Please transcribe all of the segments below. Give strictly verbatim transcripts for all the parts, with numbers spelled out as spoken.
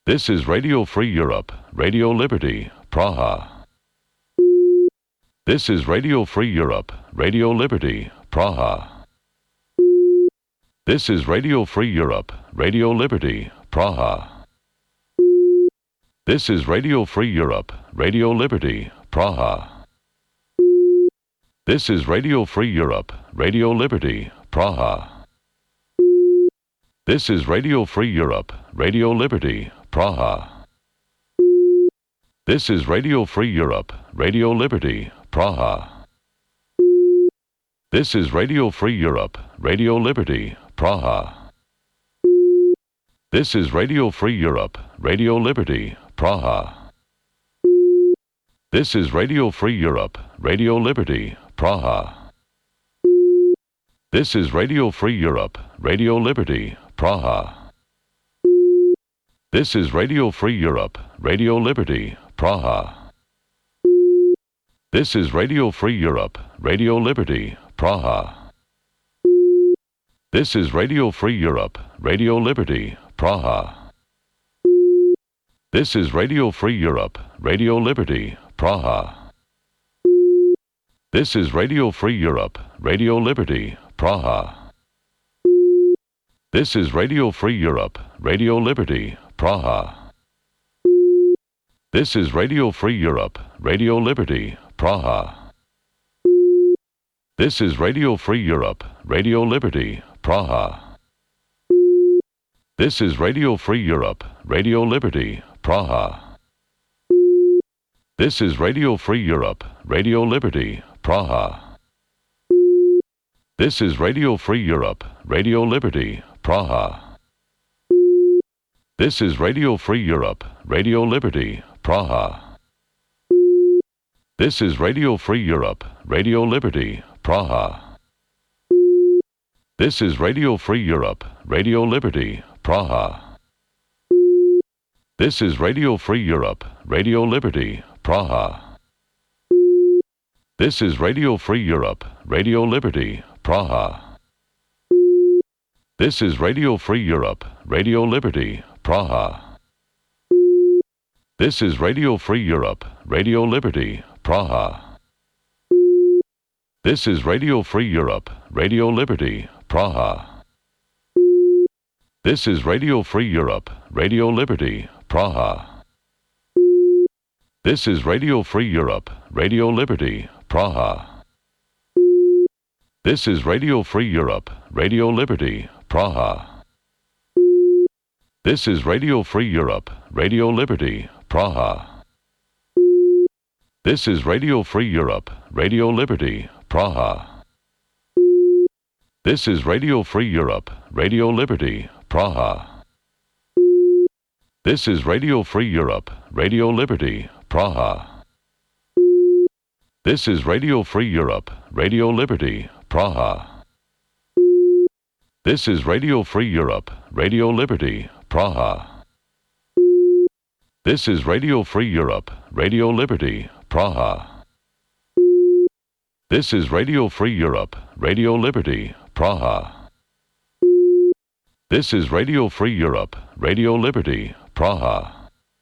This is Radio Free Europe, Radio Liberty, Praha. This is Radio Free Europe, Radio Liberty, Praha. This is Radio Free Europe, Radio Liberty, Praha. This is Radio Free Europe, Radio Liberty, Praha. This is Radio Free Europe, Radio Liberty, Praha. This is Radio Free Europe, Radio Liberty, Praha. This is Radio Free Europe, Radio Liberty, Praha. This is Radio Free Europe, Radio Liberty, Praha. This is Radio Free Europe, Radio Liberty, Praha. This is Radio Free Europe, Radio Liberty, Praha. This is Radio Free Europe, Radio Liberty, Praha. This is Radio Free Europe, Radio Liberty, Praha. This is Radio Free Europe, Radio Liberty, Praha. This is Radio Free Europe, Radio Liberty, Praha. This is Radio Free Europe, Radio Liberty, Praha. This is Radio Free Europe, Radio Liberty, Praha. This is Radio Free Europe, Radio Liberty, Praha. This is Radio Free Europe, Radio Liberty, Praha. This is Radio Free Europe, Radio Liberty, Praha. This is Radio Free Europe, Radio Liberty, Praha. This is Radio Free Europe, Radio Liberty, Praha. This is Radio Free Europe, Radio Liberty, Praha. This is Radio Free Europe, Radio Liberty, Praha. This is Radio Free Europe, Radio Liberty, Praha. This is Radio Free Europe, Radio Liberty, Praha. This is Radio Free Europe, Radio Liberty, Praha. This is Radio Free Europe, Radio Liberty, Praha. This is Radio Free Europe, Radio Liberty, Praha. This is Radio Free Europe, Radio Liberty, Praha. This is Radio Free Europe, Radio Liberty, Praha. This is Radio Free Europe, Radio Liberty, Praha. This is Radio Free Europe, Radio Liberty, Praha. This is Radio Free Europe, Radio Liberty, Praha. This is Radio Free Europe, Radio Liberty, Praha. This is Radio Free Europe, Radio Liberty, Praha. This is Radio Free Europe, Radio Liberty, Praha. This is Radio Free Europe, Radio Liberty, Praha. This is Radio Free Europe, Radio Liberty, Praha. This is Radio Free Europe, Radio Liberty, Praha. This is Radio Free Europe, Radio Liberty, Praha. This is Radio Free Europe, Radio Liberty, Praha. This is Radio Free Europe, Radio Liberty, Praha.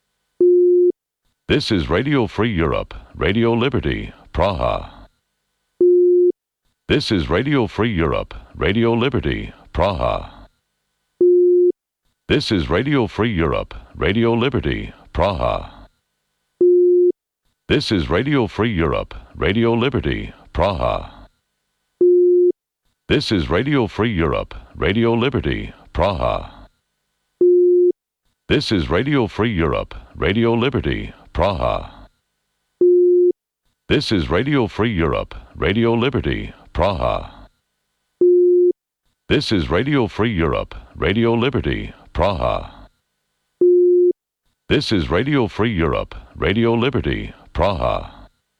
This is Radio Free Europe, Radio Liberty, Praha. This is Radio Free Europe, Radio Liberty, Praha. This is Radio Free Europe, Radio Liberty, Praha. This is Radio Free Europe, Radio Liberty, Praha. This is Radio Free Europe, Radio Liberty, Praha. This is Radio Free Europe, Radio Liberty, Praha. This is Radio Free Europe, Radio Liberty, Praha. This is Radio Free Europe, Radio Liberty, Praha. This is Radio Free Europe, Radio Liberty, Praha.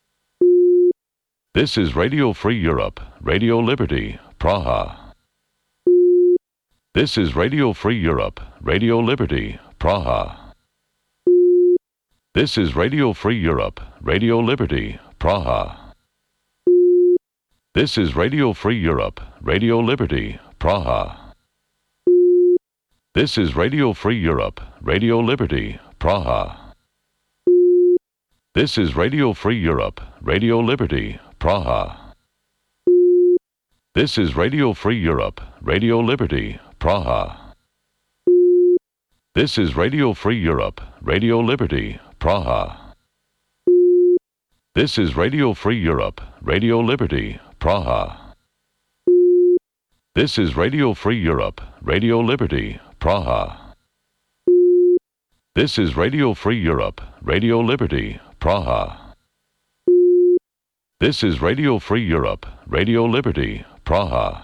This is Radio Free Europe, Radio Liberty, Praha. This is Radio Free Europe, Radio Liberty, Praha. This is Radio Free Europe, Radio Liberty, Praha. This is Radio Free Europe, Radio Liberty, Praha. This is Radio Free Europe, Radio Liberty, Praha. This is Radio Free Europe, Radio Liberty, Praha. This is Radio Free Europe, Radio Liberty, Praha. This is Radio Free Europe, Radio Liberty, Praha. This is Radio Free Europe, Radio Liberty, Praha. This is Radio Free Europe, Radio Liberty, Praha. This is Radio Free Europe, Radio Liberty, Praha. This is Radio Free Europe, Radio Liberty, Praha.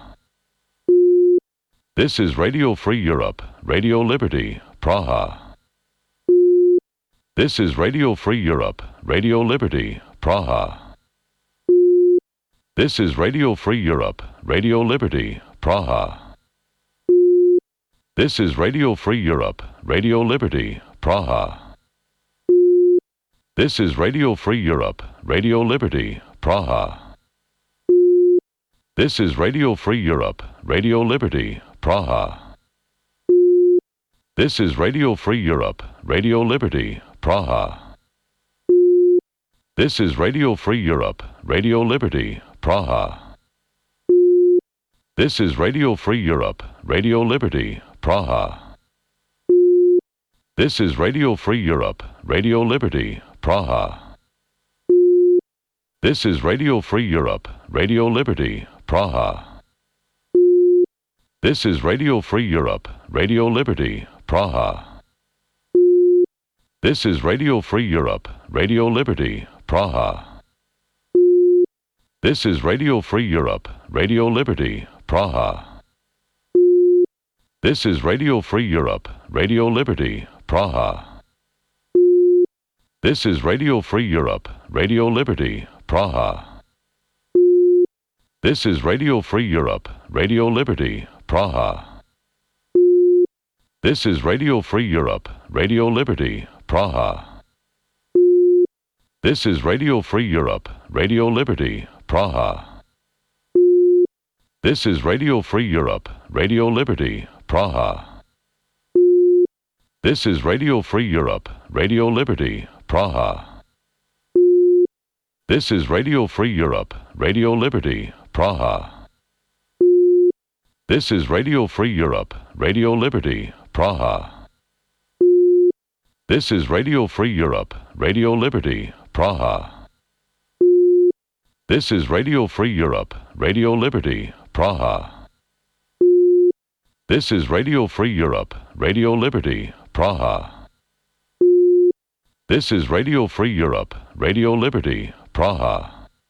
This is Radio Free Europe, Radio Liberty, Praha. This is Radio Free Europe, Radio Liberty, Praha. This is Radio Free Europe, Radio Liberty, Praha. This is Radio Free Europe, Radio Liberty, Praha. This is Radio Free Europe, Radio Liberty, Praha. This is Radio Free Europe, Radio Liberty, Praha. This is Radio Free Europe, Radio Liberty, Praha. This is Radio Free Europe, Radio Liberty, Praha. This is Radio Free Europe, Radio Liberty, Praha. This is Radio Free Europe, Radio Liberty, Praha. This is Radio Free Europe, Radio Liberty, Praha. This is Radio Free Europe, Radio Liberty, Praha. This is Radio Free Europe, Radio Liberty, Praha. This is Radio Free Europe, Radio Liberty, Praha. This is Radio Free Europe, Radio Liberty, Praha. This is Radio Free Europe, Radio Liberty, Praha. This is Radio Free Europe, Radio Liberty, Praha. This is Radio Free Europe, Radio Liberty, Praha. This is Radio Free Europe, Radio Liberty, Praha. This is Radio Free Europe, Radio Liberty, Praha. This is Radio Free Europe, Radio Liberty, Praha. This is Radio Free Europe, Radio Liberty, Praha. This is Radio Free Europe, Radio Liberty, Praha. This is Radio Free Europe, Radio Liberty, Praha. This is Radio Free Europe, Radio Liberty, Praha. This is Radio Free Europe, Radio Liberty, Praha. This is Radio Free Europe, Radio Liberty, Praha.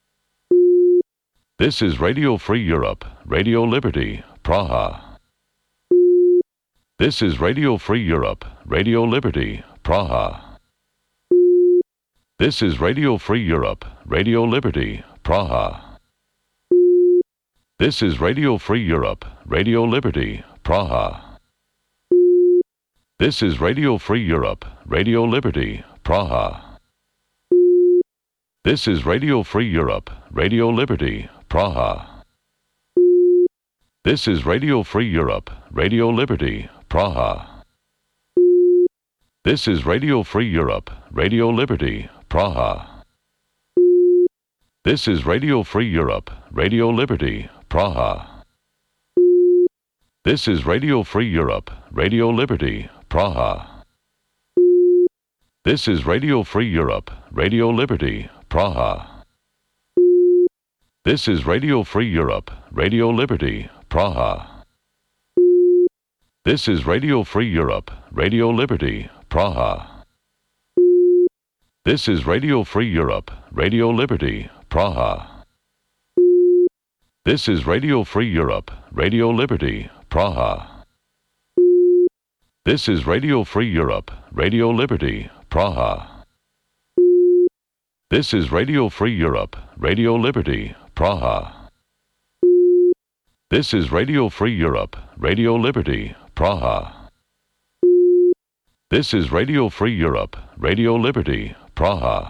This is Radio Free Europe, Radio Liberty, Praha. This is Radio Free Europe, Radio Liberty, Praha. This is Radio Free Europe, Radio Liberty, Praha. This is Radio Free Europe, Radio Liberty, Praha. This is Radio Free Europe, Radio Liberty, Praha. This is Radio Free Europe, Radio Liberty, Praha. This is Radio Free Europe, Radio Liberty, Praha. This is Radio Free Europe, Radio Liberty, Praha. This is Radio Free Europe, Radio Liberty, Praha. This is Radio Free Europe, Radio Liberty, Praha. This is Radio Free Europe, Radio Liberty, Praha. This is Radio Free Europe, Radio Liberty, Praha. This is Radio Free Europe, Radio Liberty, Praha. This is Radio Free Europe, Radio Liberty, Praha. This is Radio Free Europe, Radio Liberty, Praha. This is Radio Free Europe, Radio Liberty, Praha. This is Radio Free Europe, Radio Liberty, Praha. This is Radio Free Europe, Radio Liberty, Praha. This is Radio Free Europe, Radio Liberty, Praha.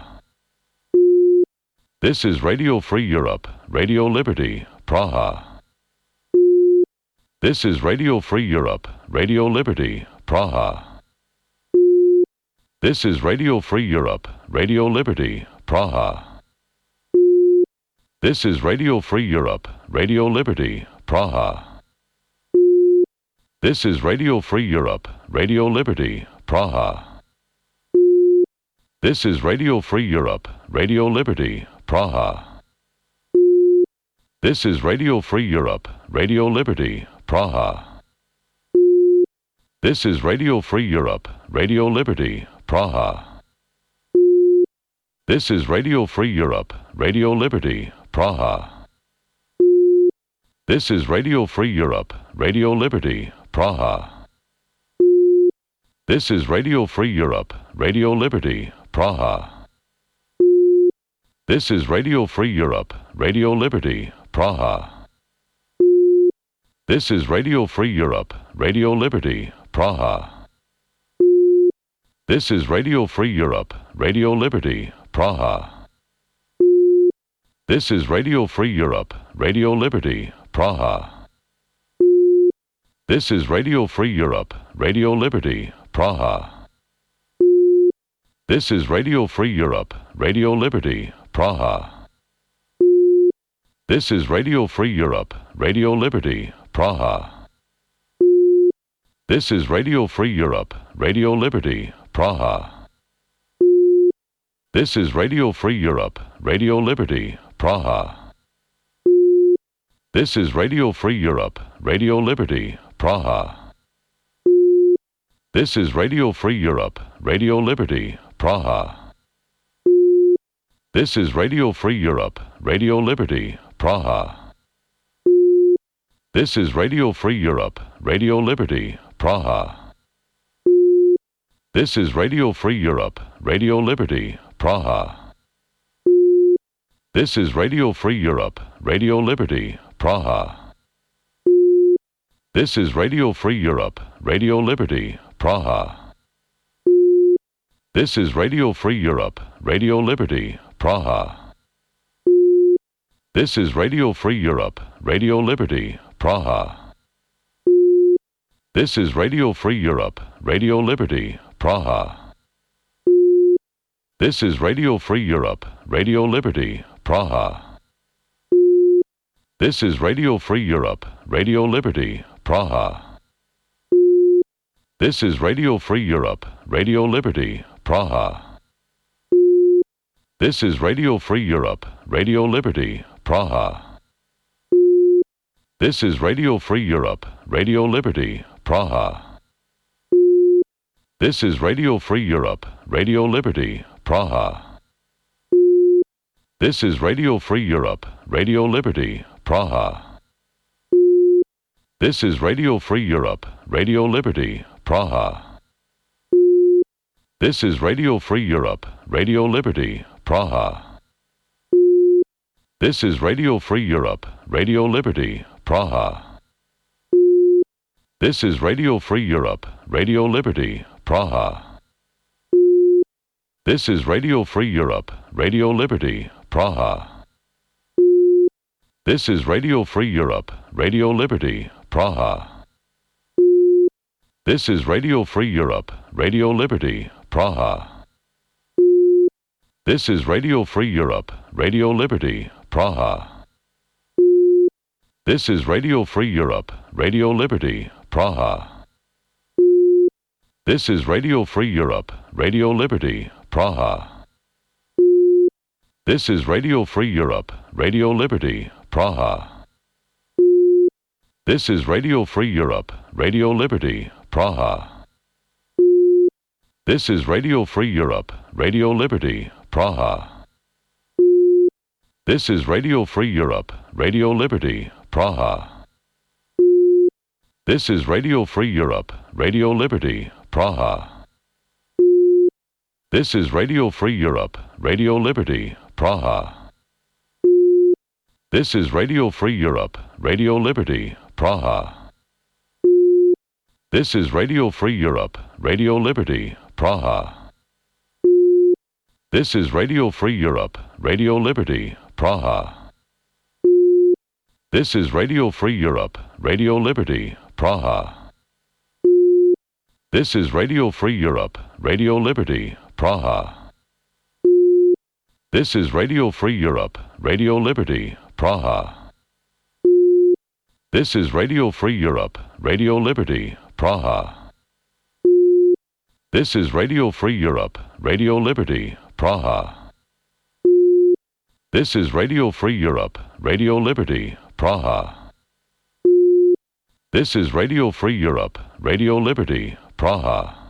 This is Radio Free Europe, Radio Liberty, Praha. This is Radio Free Europe, Radio Liberty, Praha. This is Radio Free Europe, Radio Liberty, Praha. This is Radio Free Europe, Radio Liberty, Praha. This is Radio Free Europe, Radio Liberty, Praha. This is Radio Free Europe, Radio Liberty, Praha. This is Radio Free Europe, Radio Liberty, Praha. This is Radio Free Europe, Radio Liberty, Praha. This is Radio Free Europe, Radio Liberty, Praha. This is Radio Free Europe, Radio Liberty, Praha. This is Radio Free Europe, Radio Liberty, Praha. This is Radio Free Europe, Radio Liberty, Praha. This is Radio Free Europe, Radio Liberty, Praha. This is Radio Free Europe, Radio Liberty, Praha. This is Radio Free Europe, Radio Liberty, Praha. This is Radio Free Europe, Radio Liberty, Praha. This is Radio Free Europe, Radio Liberty, Praha. This is Radio Free Europe, Radio Liberty, Praha. This is Radio Free Europe, Radio Liberty, Praha. This is Radio Free Europe, Radio Liberty, Praha. This is Radio Free Europe, Radio Liberty, Praha. This is Radio Free Europe, Radio Liberty, Praha. This is Radio Free Europe, Radio Liberty, Praha. This is Radio Free Europe, Radio Liberty, Praha. This is Radio Free Europe, Radio Liberty, Praha. This is Radio Free Europe, Radio Liberty, Praha. This is Radio Free Europe, Radio Liberty, Praha. This is Radio Free Europe, Radio Liberty, Praha. This is Radio Free Europe, Radio Liberty, Praha. This is Radio Free Europe, Radio Liberty, Praha. This is Radio Free Europe, Radio Liberty, Praha. This is Radio Free Europe, Radio Liberty, Praha. This is Radio Free Europe, Radio Liberty, Praha. This is Radio Free Europe, Radio Liberty, Praha. This is Radio Free Europe, Radio Liberty, Praha. This is Radio Free Europe, Radio Liberty, Praha. This is Radio Free Europe, Radio Liberty, Praha. This is Radio Free Europe, Radio Liberty, Praha. This is Radio Free Europe, Radio Liberty, Praha. This is Radio Free Europe, Radio Liberty, Praha. This is Radio Free Europe, Radio Liberty, Praha. This is Radio Free Europe, Radio Liberty, Praha. This is Radio Free Europe, Radio Liberty, Praha. This is Radio Free Europe, Radio Liberty, Praha. This is Radio Free Europe, Radio Liberty, Praha. This is Radio Free Europe, Radio Liberty, Praha. This is Radio Free Europe, Radio Liberty, Praha. This is Radio Free Europe, Radio Liberty, Praha. This is Radio Free Europe, Radio Liberty, Praha. This is Radio Free Europe, Radio Liberty, Praha. This is Radio Free Europe, Radio Liberty, Praha. This is Radio Free Europe, Radio Liberty, Praha. This is Radio Free Europe, Radio Liberty, Praha. This is Radio Free Europe, Radio Liberty, Praha. This is Radio Free Europe, Radio Liberty, Praha. This is Radio Free Europe, Radio Liberty, Praha. This is Radio Free Europe, Radio Liberty, Praha. This is Radio Free Europe, Radio Liberty, Praha. This is Radio Free Europe, Radio Liberty, Praha. This is Radio Free Europe, Radio Liberty, Praha. This is Radio Free Europe, Radio Liberty, Praha. This is Radio Free Europe, Radio Liberty, Praha. This is Radio Free Europe, Radio Liberty, Praha.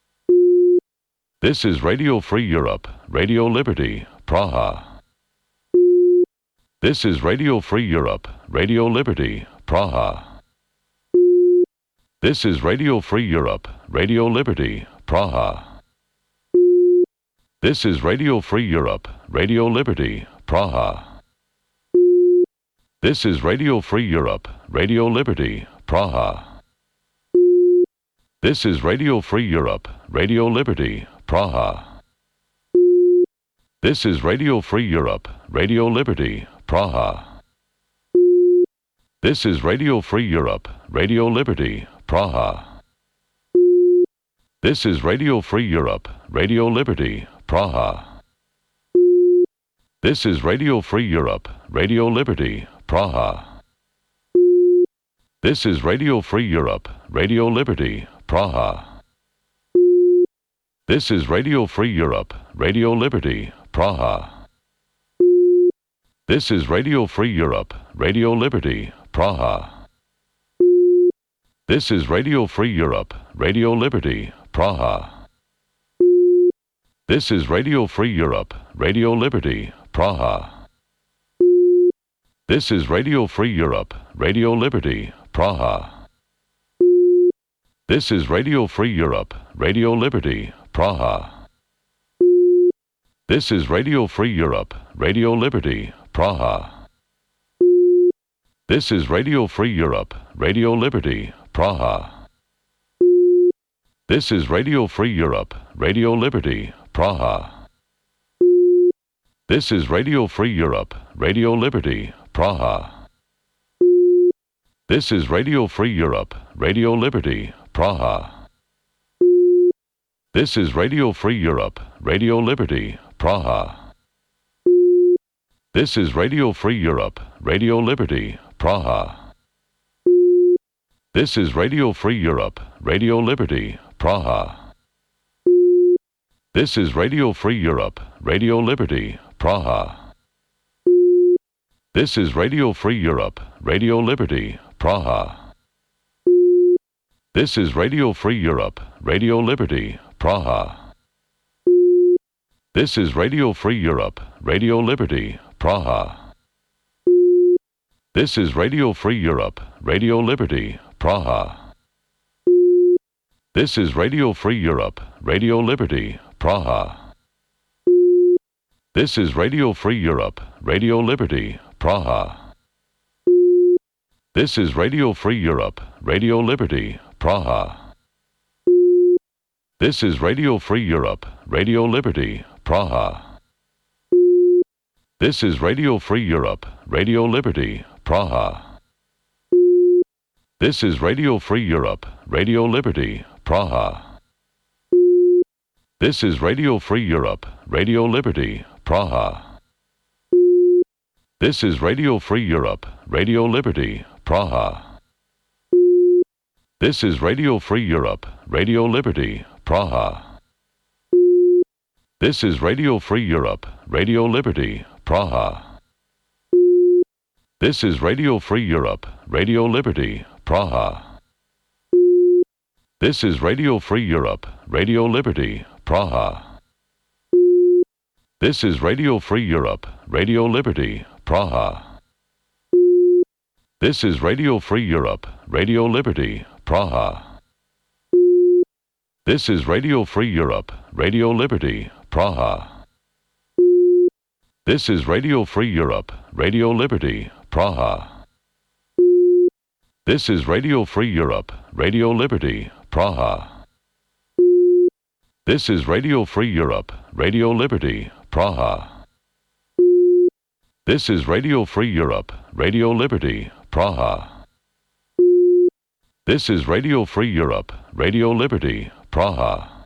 This is Radio Free Europe, Radio Liberty, Praha. This is Radio Free Europe, Radio Liberty, Praha. This is Radio Free Europe, Radio Liberty, Praha. This is Radio Free Europe, Radio Liberty, Praha. This is Radio Free Europe, Radio Liberty, Praha. This is Radio Free Europe, Radio Liberty, Praha. This is Radio Free Europe, Radio Liberty, Praha. This is Radio Free Europe, Radio Liberty, Praha. This is Radio Free Europe, Radio Liberty, Praha. This is Radio Free Europe, Radio Liberty, Praha. This is Radio Free Europe, Radio Liberty, Praha. This is Radio Free Europe, Radio Liberty, Praha. This is Radio Free Europe, Radio Liberty, Praha. This is Radio Free Europe, Radio Liberty, Praha. This is Radio Free Europe, Radio Liberty, Praha. This is Radio Free Europe, Radio Liberty, Praha. This is Radio Free Europe, Radio Liberty, Praha. This is Radio Free Europe, Radio Liberty, Praha. This is Radio Free Europe, Radio Liberty, Praha. This is Radio Free Europe, Radio Liberty, Praha. This is Radio Free Europe, Radio Liberty, Praha. This is Radio Free Europe, Radio Liberty, Praha. This is Radio Free Europe, Radio Liberty, Praha. This is Radio Free Europe, Radio Liberty, Praha. This is Radio Free Europe, Radio Liberty, Praha. This is Radio Free Europe, Radio Liberty, Praha. This is Radio Free Europe, Radio Liberty, Praha. This is Radio Free Europe, Radio Liberty, Praha. This is Radio Free Europe, Radio Liberty, Praha. This is Radio Free Europe, Radio Liberty, Praha. This is Radio Free Europe, Radio Liberty, Praha. This is Radio Free Europe, Radio Liberty, Praha. This is Radio Free Europe, Radio Liberty, Praha. This is Radio Free Europe, Radio Liberty, Praha. This is Radio Free Europe, Radio Liberty, Praha. This is Radio Free Europe, Radio Liberty, Praha. This is Radio Free Europe, Radio Liberty, Praha. This is Radio Free Europe, Radio Liberty, Praha. This is Radio Free Europe, Radio Liberty, Praha. This is Radio Free Europe, Radio Liberty, Praha. This is Radio Free Europe, Radio Liberty, Praha. This is Radio Free Europe, Radio Liberty, Praha. This is Radio Free Europe, Radio Liberty, Praha. This is Radio Free Europe, Radio Liberty, Praha. This is Radio Free Europe, Radio Liberty, Praha. This is Radio Free Europe, Radio Liberty, Praha. This is Radio Free Europe, Radio Liberty, Praha. This is Radio Free Europe, Radio Liberty, Praha. This is Radio Free Europe, Radio Liberty, Praha. This is Radio Free Europe, Radio Liberty, Praha.